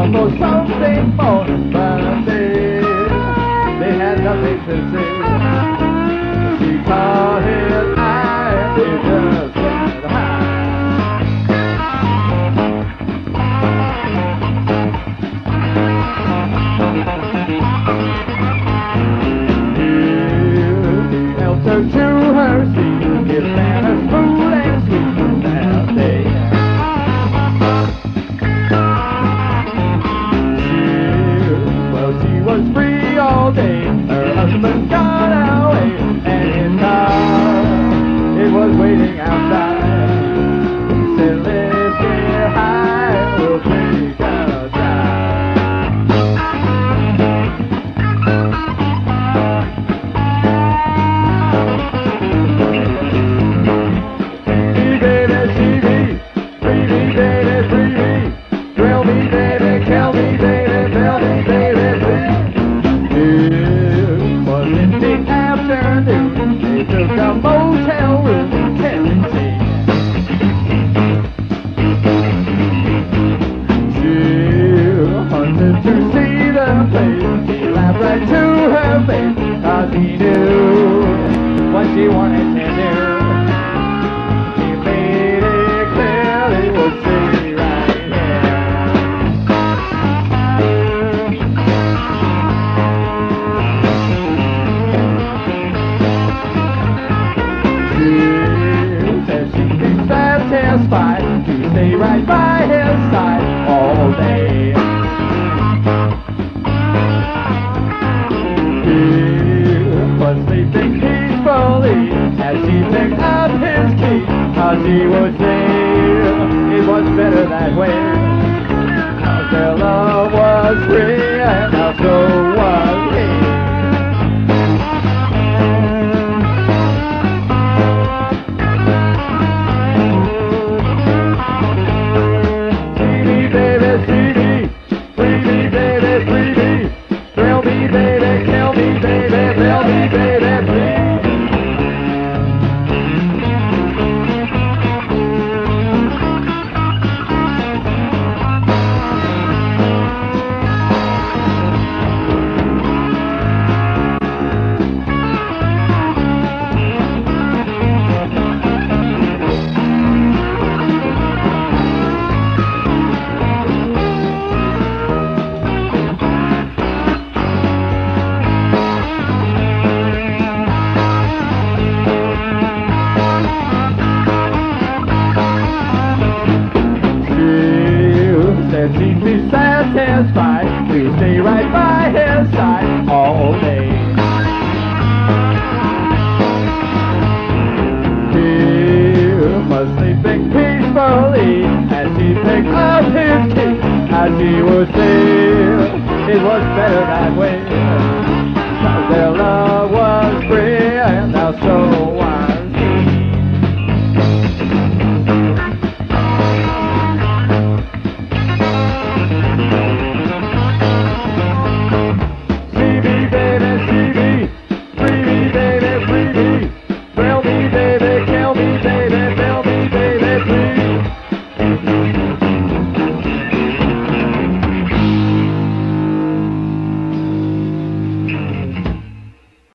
long for something more, but they had nothing to say. She caught his eye and they just went high. He helped her to her seat, his manners smooth and sweet that day. She was free all day, her husband got away, and his car, it was waiting outside. He said, let's get high, we'll take a drive. Free me, baby, free me, thrill me, baby, kill me, baby, fill me, baby, please. It was in the afternoon, they took a motel room in Tennessee. She wanted to see the place, he laughed right to her face, 'cause he knew what she wanted to do. He made it clear it would stay right here. She said she'd be satisfied to stay right by his side all day. He was sleeping peacefully as she picked up his key, 'cause he would say it was better that way. 'Cause their love was free and now so was he. See me, baby, see me, free me, baby, free me, thrill me, baby, kill me, baby, fill me, baby, please. Said she'd be satisfied to stay right by his side all day. He was sleeping peacefully as he picked up his key, as he would say it was better that way. 'Cause their love